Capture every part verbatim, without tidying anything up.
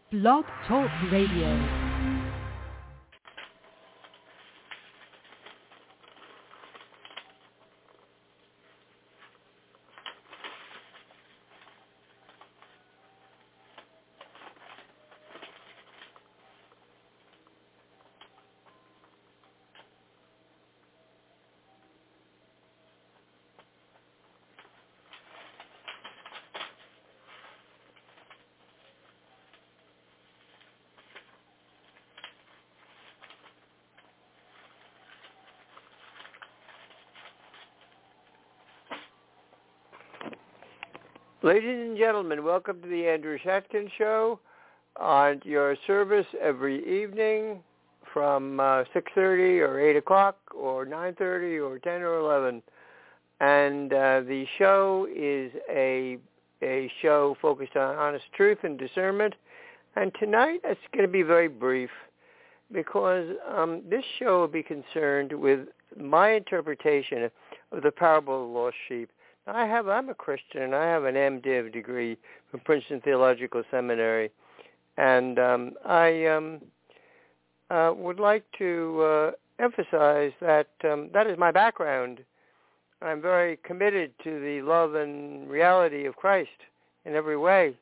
Blog Talk Radio. Ladies and gentlemen, welcome to the Andrew Shatkin Show, on your service every evening from uh, six thirty or eight o'clock or nine thirty or ten or eleven. And uh, the show is a a show focused on honest truth and discernment. And tonight it's going to be very brief because um, this show will be concerned with my interpretation of the parable of the lost sheep. I have, I'm a Christian, and I have an MDiv degree from Princeton Theological Seminary, and um, I um, uh, would like to uh, emphasize that um, that is my background. I'm very committed to the love and reality of Christ in every way.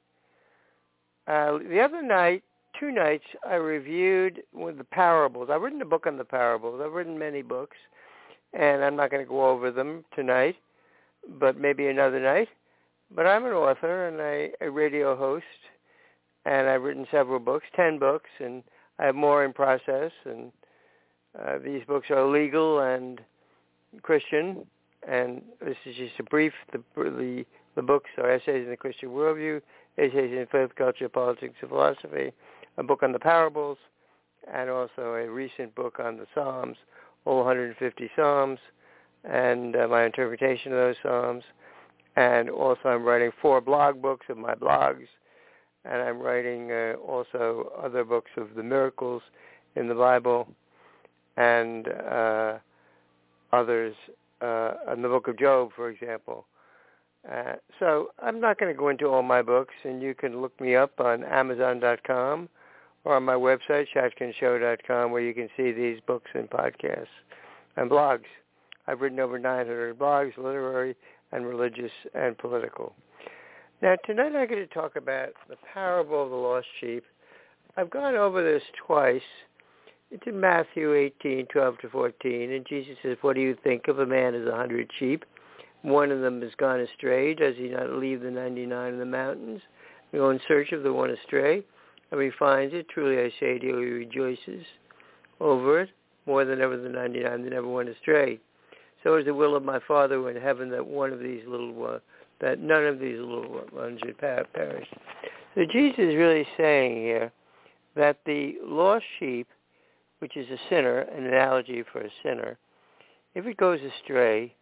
Uh, the other night, two nights, I reviewed with the parables. I've written a book on the parables. I've written many books, and I'm not going to go over them tonight, but maybe another night. But I'm an author and I, a radio host, and I've written several books, ten books, and I have more in process. And uh, these books are legal and Christian, and this is just a brief. The the, the books are Essays in the Christian Worldview, Essays in Faith, Culture, Politics, and Philosophy, a book on the parables, and also a recent book on the Psalms, all one hundred fifty Psalms, and uh, my interpretation of those Psalms. And also I'm writing four blog books of my blogs, and I'm writing uh, also other books of the miracles in the Bible, and uh, others uh, in the book of Job, for example. Uh, so I'm not going to go into all my books, and you can look me up on amazon dot com or on my website, shatkin show dot com, where you can see these books and podcasts and blogs. I've written over nine hundred blogs, literary and religious and political. Now, tonight I'm going to talk about the parable of the lost sheep. I've gone over this twice. It's in Matthew eighteen, twelve to fourteen, and Jesus says, "What do you think of a man as a hundred sheep? One of them has gone astray. Does he not leave the ninety-nine in the mountains and go in search of the one astray? And when he finds it, truly I say to you, he rejoices over it more than ever the ninety-nine that never went astray. So is the will of my Father who in heaven that one of these little, uh, that none of these little ones should perish." So Jesus is really saying here that the lost sheep, which is a sinner, an analogy for a sinner, if it goes astray,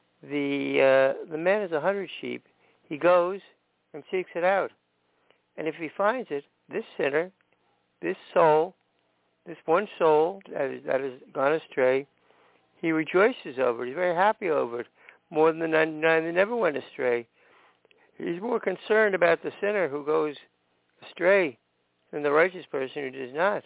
the uh, the man has a hundred sheep. He goes and seeks it out, and if he finds it, this sinner, this soul, this one soul that is that has gone astray, he rejoices over it. He's very happy over it, more than the ninety-nine that never went astray. He's more concerned about the sinner who goes astray than the righteous person who does not.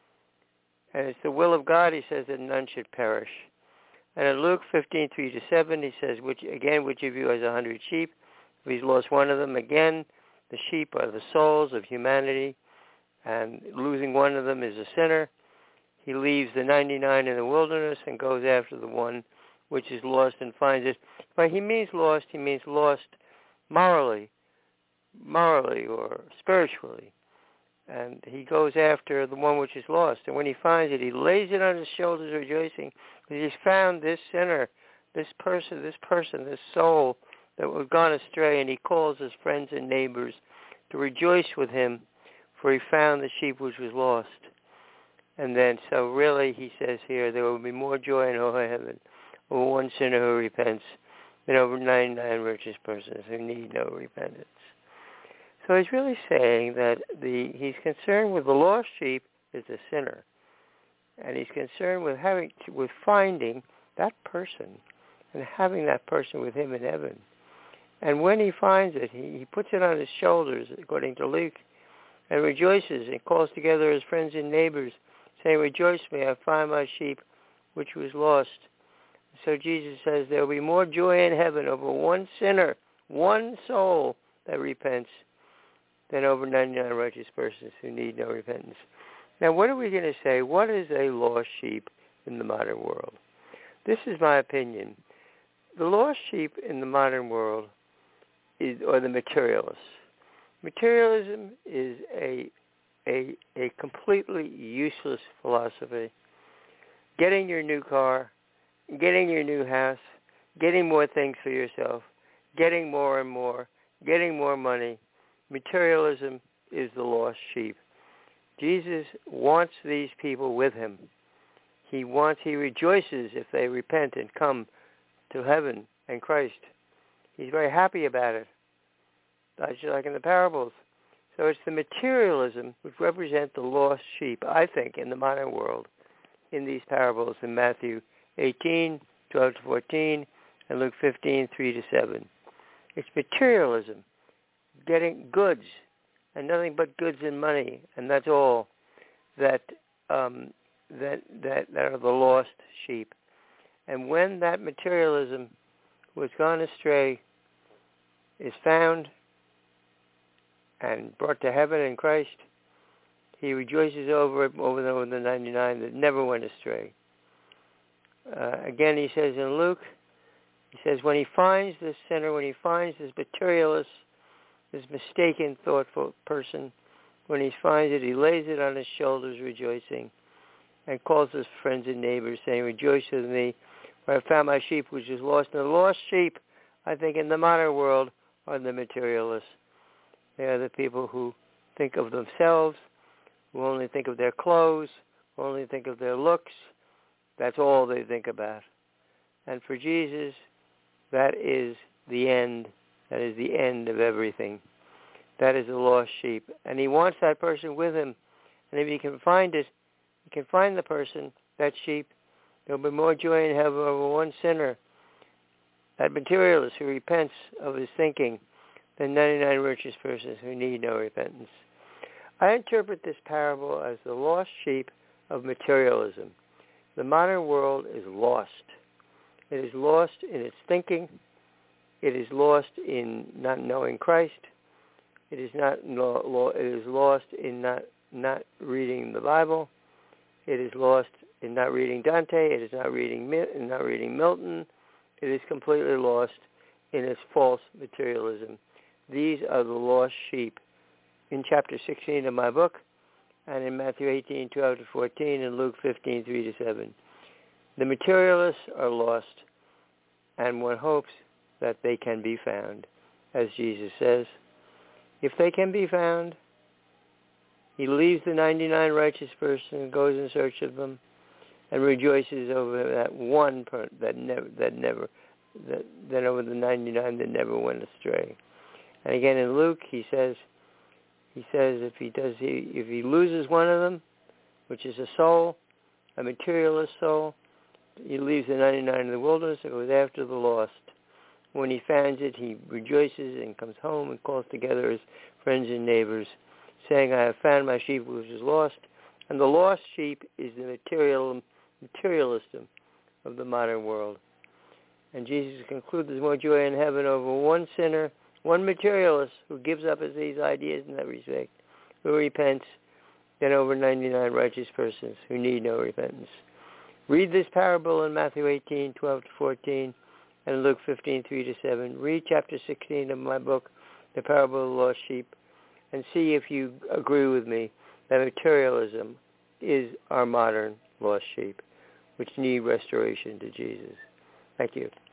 And it's the will of God, he says, that none should perish. And in Luke fifteen, three to seven, he says, which again, which of you has a hundred sheep? If he's lost one of them, again, the sheep are the souls of humanity, and losing one of them is a sinner. He leaves the ninety-nine in the wilderness and goes after the one which is lost and finds it. But he means lost, he means lost morally, morally or spiritually. And he goes after the one which is lost. And when he finds it, he lays it on his shoulders rejoicing, because he's found this sinner, this person, this person, this soul that was gone astray, and he calls his friends and neighbors to rejoice with him, for he found the sheep which was lost. And then, so really, he says here, there will be more joy in all heaven over one sinner who repents than over ninety-nine righteous persons who need no repentance. So he's really saying that the he's concerned with the lost sheep is the sinner, and he's concerned with having to, with finding that person and having that person with him in heaven. And when he finds it, he, he puts it on his shoulders, according to Luke, and rejoices and calls together his friends and neighbors, saying, rejoice me, I find my sheep which was lost. So Jesus says there will be more joy in heaven over one sinner, one soul that repents, than over ninety-nine righteous persons who need no repentance. Now, what are we going to say? What is a lost sheep in the modern world? This is my opinion. The lost sheep in the modern world is, or the materialists. Materialism is a, a, a completely useless philosophy. Getting your new car, getting your new house, getting more things for yourself, getting more and more, getting more money. Materialism is the lost sheep. Jesus wants these people with him. He wants, he rejoices if they repent and come to heaven and Christ. He's very happy about it, just like in the parables. So it's the materialism which represent the lost sheep, I think, in the modern world, in these parables in Matthew eighteen, twelve to fourteen, and Luke fifteen, three to seven. It's materialism, getting goods, and nothing but goods and money, and that's all that um, that that that are the lost sheep. And when that materialism was gone astray, is found and brought to heaven in Christ, he rejoices over it, over the, over the ninety-nine that never went astray. Uh, again, he says in Luke, he says, when he finds this sinner, when he finds this materialist, this mistaken, thoughtful person, when he finds it, he lays it on his shoulders, rejoicing, and calls his friends and neighbors, saying, rejoice with me, for I found my sheep which was lost. And the lost sheep, I think, in the modern world, are the materialists. They are the people who think of themselves, who only think of their clothes, who only think of their looks. That's all they think about. And for Jesus, that is the end. That is the end of everything. That is the lost sheep. And he wants that person with him. And if he can find it, he can find the person, that sheep. There will be more joy in heaven over one sinner, that materialist who repents of his thinking, than ninety-nine righteous persons who need no repentance. I interpret this parable as the lost sheep of materialism. The modern world is lost. It is lost in its thinking. It is lost in not knowing Christ. It is not. It is lost in not not reading the Bible. It is lost in not reading Dante. It is not reading not reading Milton. It is completely lost in its false materialism. These are the lost sheep in chapter sixteen of my book, and in Matthew eighteen, twelve to fourteen, and Luke fifteen, three to seven. The materialists are lost, and one hopes that they can be found, as Jesus says. If they can be found, he leaves the ninety-nine righteous person and goes in search of them, and rejoices over that one per- that never that never that, that over the ninety-nine that never went astray. And again in Luke, he says, he says if he does, he, if he loses one of them, which is a soul, a materialist soul, he leaves the ninety-nine in the wilderness and goes after the lost. When he finds it, he rejoices and comes home and calls together his friends and neighbors, saying, I have found my sheep which was lost. And the lost sheep is the material materialism of the modern world. And Jesus concludes there's more joy in heaven over one sinner, one materialist who gives up his these ideas in that respect, who repents, than over ninety-nine righteous persons who need no repentance. Read this parable in Matthew eighteen, twelve to fourteen, and Luke fifteen, three to seven. Read chapter sixteen of my book, The Parable of the Lost Sheep, and see if you agree with me that materialism is our modern lost sheep, which need restoration to Jesus. Thank you.